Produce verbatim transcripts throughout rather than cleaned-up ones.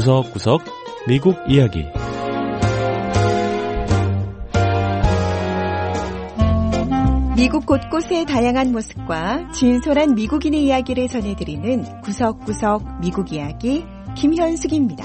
구석구석 미국 이야기. 미국 곳곳의 다양한 모습과 진솔한 미국인의 이야기를 전해드리는 구석구석 미국 이야기 김현숙입니다.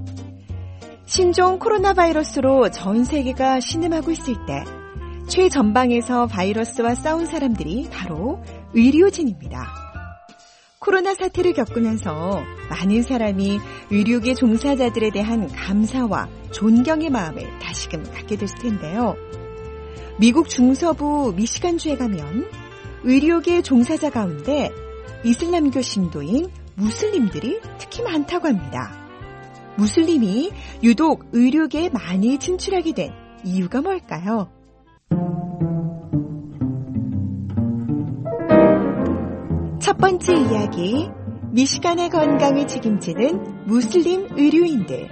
신종 코로나 바이러스로 전 세계가 신음하고 있을 때 최전방에서 바이러스와 싸운 사람들이 바로 의료진입니다. 코로나 사태를 겪으면서 많은 사람이 의료계 종사자들에 대한 감사와 존경의 마음을 다시금 갖게 됐을 텐데요. 미국 중서부 미시간주에 가면 의료계 종사자 가운데 이슬람교 신도인 무슬림들이 특히 많다고 합니다. 무슬림이 유독 의료계에 많이 진출하게 된 이유가 뭘까요? 첫 번째 이야기, 미시간의 건강을 책임지는 무슬림 의료인들.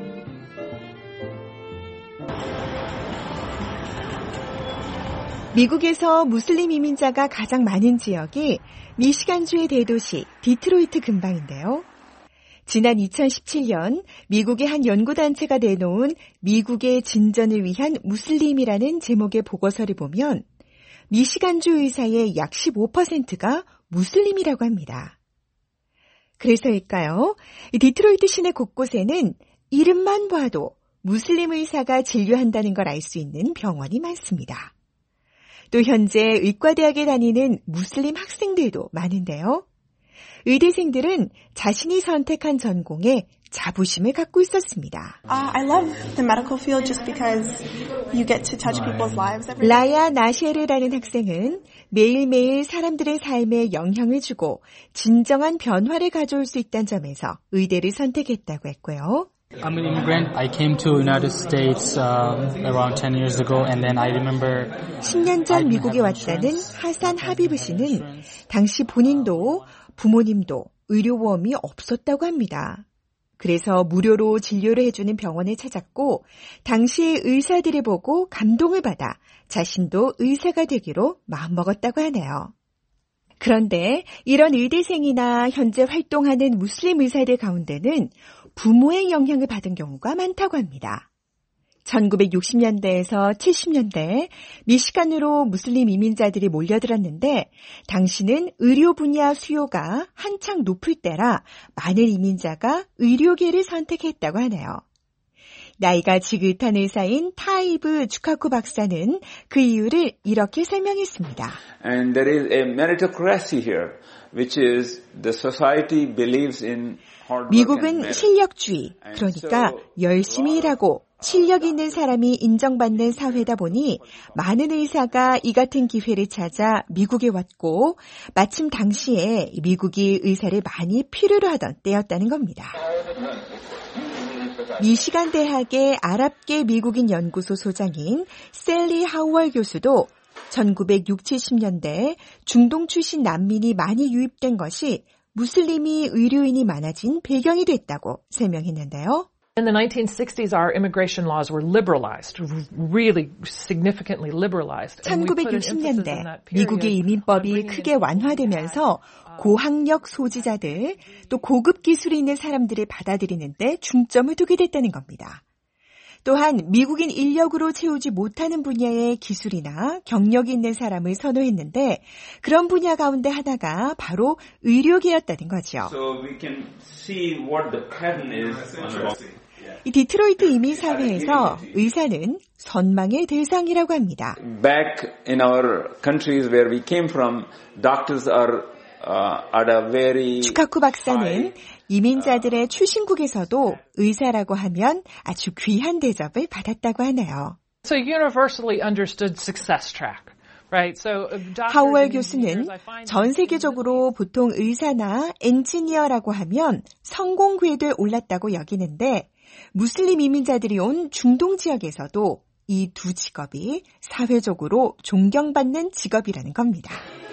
미국에서 무슬림 이민자가 가장 많은 지역이 미시간주의 대도시 디트로이트 근방인데요. 지난 이천십칠 년 미국의 한 연구단체가 내놓은 미국의 진전을 위한 무슬림이라는 제목의 보고서를 보면 미시간주 의사의 약 십오 퍼센트가 무슬림이라고 합니다. 그래서일까요? 디트로이트 시내 곳곳에는 이름만 봐도 무슬림 의사가 진료한다는 걸 알 수 있는 병원이 많습니다. 또 현재 의과대학에 다니는 무슬림 학생들도 많은데요. 의대생들은 자신이 선택한 전공에 자부심을 갖고 있었습니다. Uh, I love the medical field just because you get to touch people's lives every day. 라야 나셰르라는 학생은 매일매일 사람들의 삶에 영향을 주고 진정한 변화를 가져올 수 있다는 점에서 의대를 선택했다고 했고요. I'm an immigrant. I came to United States uh, around ten years ago, and then I remember. 십 년 전 미국에 왔다는 하산 하비브 씨는 당시 본인도 부모님도 의료보험이 없었다고 합니다. 그래서 무료로 진료를 해주는 병원을 찾았고 당시의 의사들을 보고 감동을 받아 자신도 의사가 되기로 마음먹었다고 하네요. 그런데 이런 의대생이나 현재 활동하는 무슬림 의사들 가운데는 부모의 영향을 받은 경우가 많다고 합니다. 천구백육십 년대에서 칠십 년대 미시간으로 무슬림 이민자들이 몰려들었는데 당시는 의료 분야 수요가 한창 높을 때라 많은 이민자가 의료계를 선택했다고 하네요. 나이가 지긋한 의사인 타이브 주카쿠 박사는 그 이유를 이렇게 설명했습니다. And there is a meritocracy here, which is the society believes in 미국은 실력주의, 그러니까 열심히 일하고 실력 있는 사람이 인정받는 사회다 보니 많은 의사가 이 같은 기회를 찾아 미국에 왔고 마침 당시에 미국이 의사를 많이 필요로 하던 때였다는 겁니다. 미시간 대학의 아랍계 미국인 연구소 소장인 셀리 하우얼 교수도 천구백육십, 칠십 년대 중동 출신 난민이 많이 유입된 것이 무슬림이 의료인이 많아진 배경이 됐다고 설명했는데요. In the nineteen sixties, our immigration laws were liberalized, really significantly liberalized. 천구백육십 년대 미국의 이민법이 크게 완화되면서 고학력 소지자들, 또 고급 기술이 있는 사람들을 받아들이는 데 중점을 두게 됐다는 겁니다. 또한 미국인 인력으로 채우지 못하는 분야의 기술이나 경력이 있는 사람을 선호했는데 그런 분야 가운데 하나가 바로 의료계였다는 거죠. So we can see what the pattern is on the 이 디트로이트 이민 사회에서 의사는 선망의 대상이라고 합니다. Back in our countries where we came from, doctors are uh, at a very 주카쿠 박사는 이민자들의 출신국에서도 의사라고 하면 아주 귀한 대접을 받았다고 하네요. So universally understood success track. Right, so 하우얼 교수는 전 세계적으로 보통 의사나 엔지니어라고 하면 성공 궤도에 올랐다고 여기는데 무슬림 이민자들이 온 중동 지역에서도 이 두 직업이 사회적으로 존경받는 직업이라는 겁니다.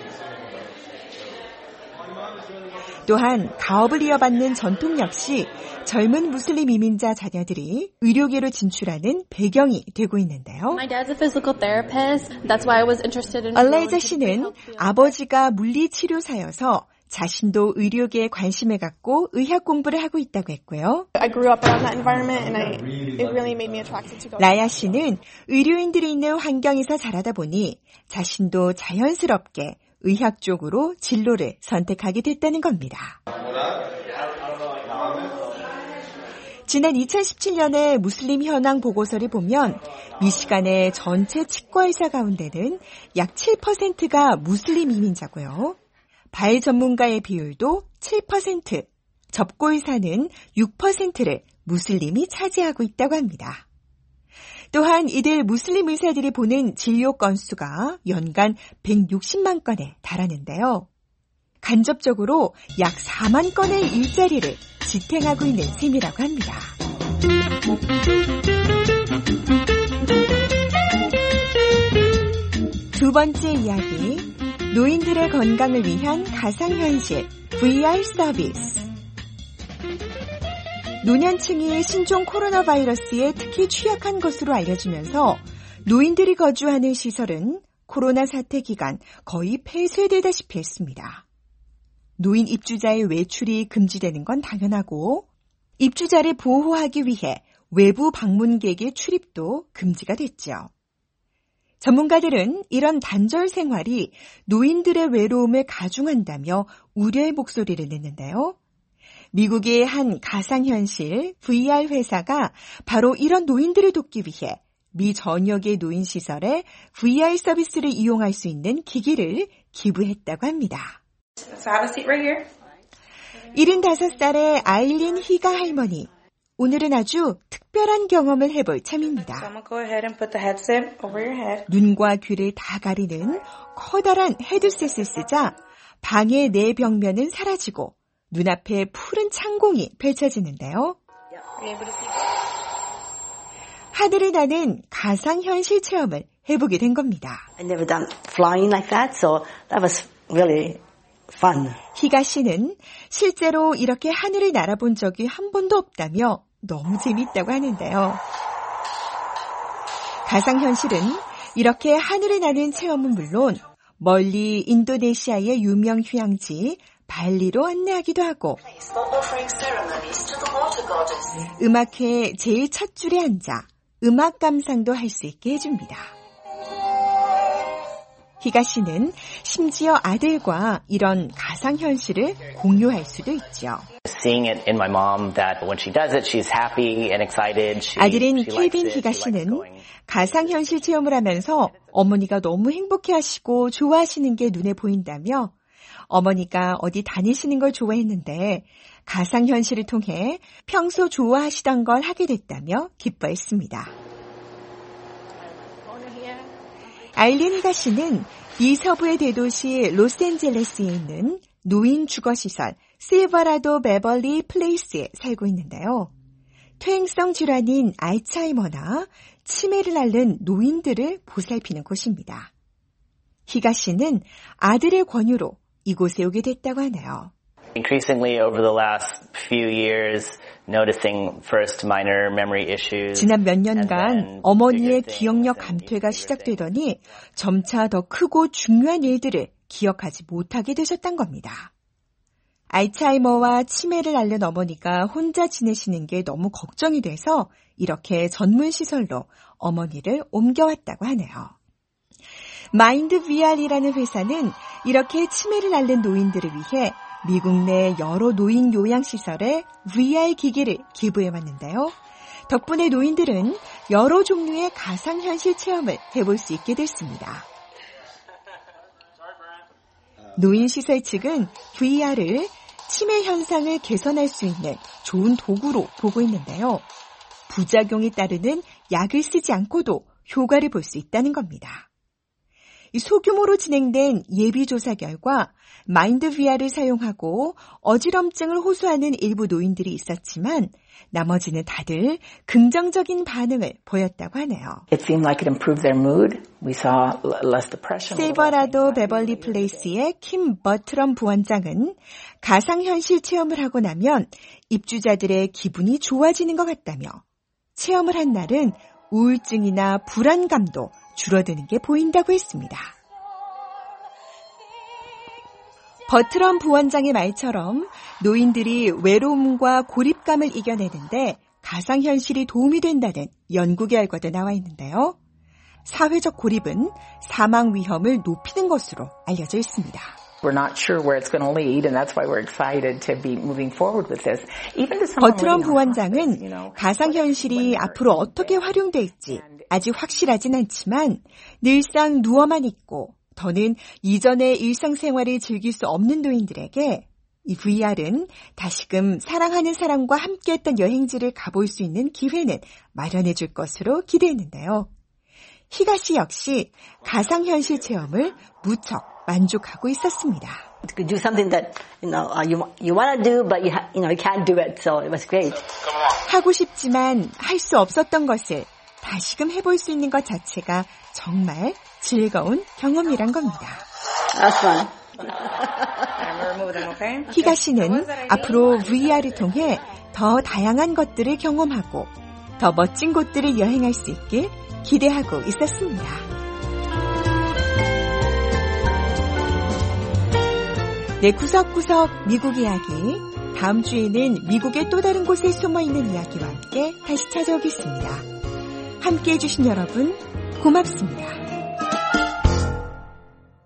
또한 가업을 이어받는 전통 역시 젊은 무슬림 이민자 자녀들이 의료계로 진출하는 배경이 되고 있는데요. 알라이자 씨는 아버지가 물리치료사여서 자신도 의료계에 관심을 갖고 의학 공부를 하고 있다고 했고요. I grew up around that environment and I, it really made me attracted to go. 라야 씨는 의료인들이 있는 환경에서 자라다 보니 자신도 자연스럽게 의학 쪽으로 진로를 선택하게 됐다는 겁니다. 지난 이천십칠 년에 무슬림 현황 보고서를 보면 미시간의 전체 치과 의사 가운데는 약 칠 퍼센트가 무슬림 이민자고요. 발 전문가의 비율도 칠 퍼센트, 접고 의사는 육 퍼센트를 무슬림이 차지하고 있다고 합니다. 또한 이들 무슬림 의사들이 보는 진료 건수가 연간 백육십만 건에 달하는데요. 간접적으로 약 사만 건의 일자리를 지탱하고 있는 셈이라고 합니다. 두 번째 이야기, 노인들의 건강을 위한 가상현실 브이알 서비스. 노년층이 신종 코로나 바이러스에 특히 취약한 것으로 알려지면서 노인들이 거주하는 시설은 코로나 사태 기간 거의 폐쇄되다시피 했습니다. 노인 입주자의 외출이 금지되는 건 당연하고 입주자를 보호하기 위해 외부 방문객의 출입도 금지가 됐죠. 전문가들은 이런 단절 생활이 노인들의 외로움을 가중한다며 우려의 목소리를 냈는데요. 미국의 한 가상현실 브이알 회사가 바로 이런 노인들을 돕기 위해 미 전역의 노인시설에 브이알 서비스를 이용할 수 있는 기기를 기부했다고 합니다. So have a seat right here. 일흔다섯 살의 아일린 희가 할머니. 오늘은 아주 특별한 경험을 해볼 So 참입니다. I'm gonna go ahead and put the headset over your head. 눈과 귀를 다 가리는 커다란 헤드셋을 쓰자 방의 네 벽면은 사라지고 눈앞에 푸른 창공이 펼쳐지는데요. Are you able to see? 하늘을 나는 가상현실 체험을 해보게 된 겁니다. I never done flying like that, so that was really fun. 희가 씨는 실제로 이렇게 하늘을 날아본 적이 한 번도 없다며 너무 재밌다고 하는데요. 가상현실은 이렇게 하늘을 나는 체험은 물론 멀리 인도네시아의 유명 휴양지 발리로 안내하기도 하고 음악회 제일 첫 줄에 앉아 음악 감상도 할 수 있게 해줍니다. 희가 씨는 심지어 아들과 이런 가상현실을 공유할 수도 있죠. Seeing it in my mom that when she does it, she's happy and excited. She, 아들인 she likes 켈빈 it, 희가 she likes 씨는 going. 가상현실 체험을 하면서 어머니가 너무 행복해하시고 좋아하시는 게 눈에 보인다며 어머니가 어디 다니시는 걸 좋아했는데 가상현실을 통해 평소 좋아하시던 걸 하게 됐다며 기뻐했습니다. 아일린 희가 씨는 미서부의 대도시 로스앤젤레스에 있는 노인 주거시설 실버라도 베벌리 플레이스에 살고 있는데요. 퇴행성 질환인 알츠하이머나 치매를 앓는 노인들을 보살피는 곳입니다. 희가 씨는 아들의 권유로 이곳에 오게 됐다고 하네요. Increasingly over the last few years, noticing first minor memory issues. 지난 몇 년간 어머니의 기억력 감퇴가 시작되더니 점차 더 크고 중요한 일들을 기억하지 못하게 되셨단 겁니다. 알츠하이머와 치매를 앓는 어머니가 혼자 지내시는 게 너무 걱정이 돼서 이렇게 전문시설로 어머니를 옮겨왔다고 하네요. 마인드 브이알이라는 회사는 이렇게 치매를 앓는 노인들을 위해 미국 내 여러 노인 요양시설에 브이알 기기를 기부해왔는데요. 덕분에 노인들은 여러 종류의 가상현실 체험을 해볼 수 있게 됐습니다. 노인시설 측은 브이알을 치매 현상을 개선할 수 있는 좋은 도구로 보고 있는데요. 부작용에 따르는 약을 쓰지 않고도 효과를 볼 수 있다는 겁니다. 소규모로 진행된 예비조사 결과 마인드 브이알을 사용하고 어지럼증을 호소하는 일부 노인들이 있었지만 나머지는 다들 긍정적인 반응을 보였다고 하네요. It seemed like it improved their mood. We saw less depression. 실버라도 베벌리 플레이스의 킴 버트럼 부원장은 가상현실 체험을 하고 나면 입주자들의 기분이 좋아지는 것 같다며 체험을 한 날은 우울증이나 불안감도 줄어드는 게 보인다고 했습니다. 버트럼 부원장의 말처럼 노인들이 외로움과 고립감을 이겨내는데 가상현실이 도움이 된다는 연구 결과도 나와 있는데요. 사회적 고립은 사망 위험을 높이는 것으로 알려져 있습니다. We're not sure where it's going to lead, and that's why we're excited to be moving forward with this. Even to someone 버트럼 부원장은 가상현실이 앞으로 어떻게 활용될지 아직 확실하진 않지만 늘상 누워만 있고 더는 이전의 일상생활을 즐길 수 없는 노인들에게 이 브이알은 다시금 사랑하는 사람과 함께했던 여행지를 가볼 수 있는 기회는 마련해 줄 것으로 기대했는데요. 희가 씨 역시 가상현실 체험을 무척 만족하고 있었습니다. Do something that you know uh, you you want to do, but you ha- you know you can't do it, so it was great. 하고 싶지만 할 수 없었던 것을 다시금 해볼 수 있는 것 자체가 정말 즐거운 경험이란 겁니다. That's fun. 희가 씨는 앞으로 브이알을 통해 더 다양한 것들을 경험하고 더 멋진 곳들을 여행할 수 있길 기대하고 있었습니다. 네, 구석구석 미국 이야기. 다음 주에는 미국의 또 다른 곳에 숨어있는 이야기와 함께 다시 찾아오겠습니다. 함께해 주신 여러분 고맙습니다.